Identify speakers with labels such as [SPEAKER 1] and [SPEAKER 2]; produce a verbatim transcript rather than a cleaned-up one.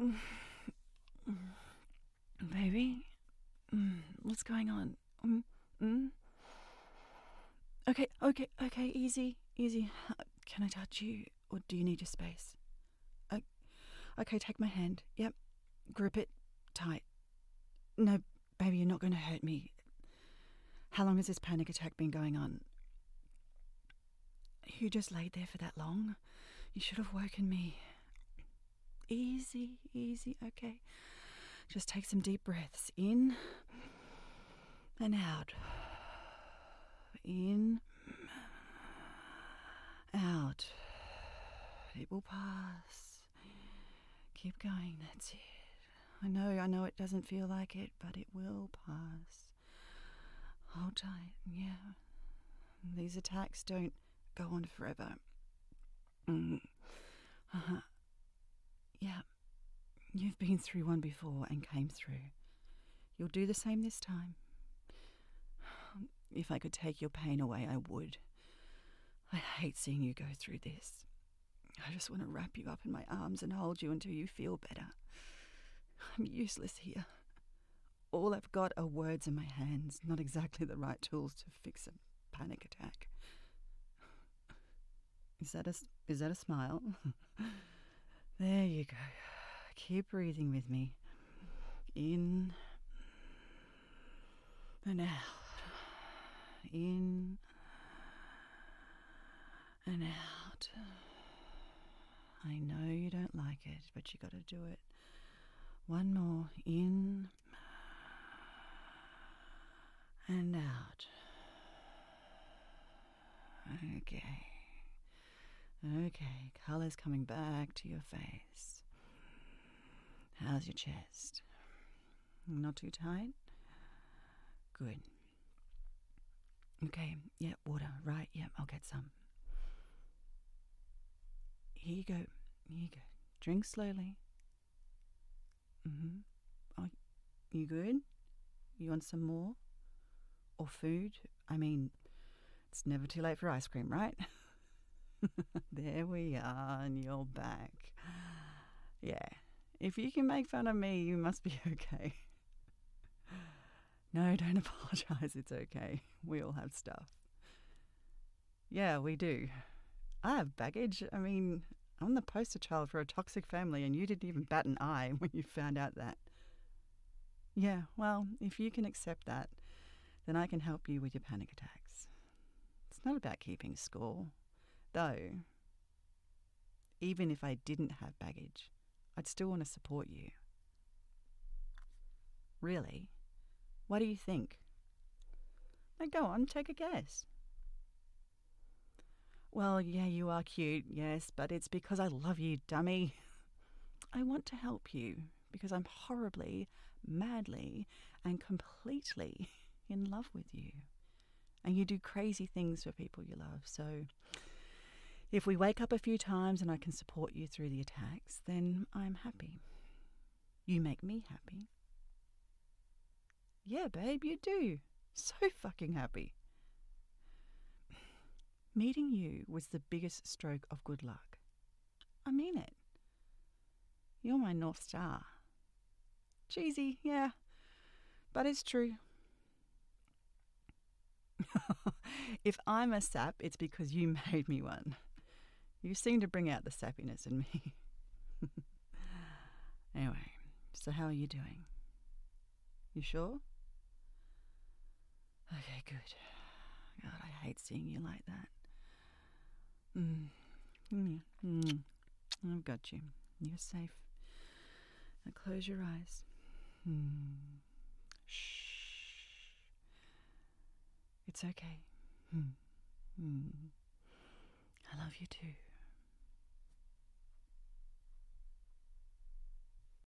[SPEAKER 1] Baby, what's going on? Mm, mm? Okay, okay, okay, easy, easy. Can I touch you, or do you need your space? Uh, okay, take my hand. Yep, grip it tight. No, baby, you're not going to hurt me. How long has this panic attack been going on? You just laid there for that long? You should have woken me. Easy, easy, okay. Just take some deep breaths. In and out. In, out. It will pass. Keep going, that's it. I know, I know it doesn't feel like it, but it will pass. Hold tight, yeah. These attacks don't go on forever. Mm. Uh-huh. Yeah. You've been through one before and came through. You'll do the same this time. If I could take your pain away, I would. I hate seeing you go through this. I just want to wrap you up in my arms and hold you until you feel better. I'm useless here. All I've got are words in my hands, not exactly the right tools to fix a panic attack. Is that a, is that a smile? There you go. Keep breathing with me. In and out. In and out. I know you don't like it, but you got to do it. One more. In and out. Okay. Okay, colour's coming back to your face. How's your chest? Not too tight? Good. Okay, yeah, water, right, yeah, I'll get some. Here you go, here you go. Drink slowly. Mm-hmm. Oh, you good? You want some more? Or food? I mean, it's never too late for ice cream, right? There we are, and you're back. Yeah, if you can make fun of me, you must be okay. No, don't apologise, it's okay. We all have stuff. Yeah, we do. I have baggage. I mean, I'm the poster child for a toxic family, and you didn't even bat an eye when you found out that. Yeah, well, if you can accept that, then I can help you with your panic attacks. It's not about keeping score. Though, even if I didn't have baggage, I'd still want to support you. Really? What do you think? Now go on, take a guess. Well, yeah, you are cute, yes, but it's because I love you, dummy. I want to help you because I'm horribly, madly, and completely in love with you. And you do crazy things for people you love. So if we wake up a few times and I can support you through the attacks, then I'm happy. You make me happy. Yeah, babe, you do. So fucking happy. Meeting you was the biggest stroke of good luck. I mean it. You're my North Star. Cheesy, yeah, but it's true. If I'm a sap, it's because you made me one. You seem to bring out the sappiness in me. Anyway, so how are you doing? You sure? Okay, good. God, I hate seeing you like that. Mm. Mm. Mm. I've got you. You're safe. Now close your eyes. Mm. Shh. It's okay. Mm. Mm. I love you too.